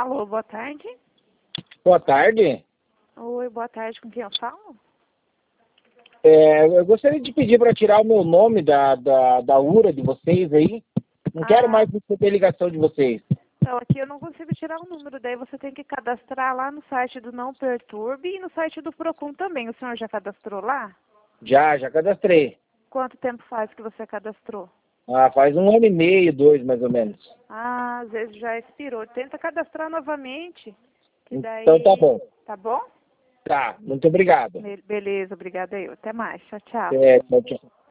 Alô, boa tarde. Boa tarde. Oi, boa tarde. Com quem eu falo? Eu gostaria de pedir para tirar o meu nome da URA de vocês aí. Não quero mais receber ligação de vocês. Então, aqui eu não consigo tirar o número. Daí você tem que cadastrar lá no site do Não Perturbe e no site do Procon também. O senhor já cadastrou lá? Já cadastrei. Quanto tempo faz que você cadastrou? Faz 1 ano e meio, 2 mais ou menos. Às vezes já expirou. Tenta cadastrar novamente. Que daí... Então tá bom. Tá bom? Tá, muito obrigado. Beleza, obrigada eu. Até mais. Tchau, tchau. Tchau, tchau.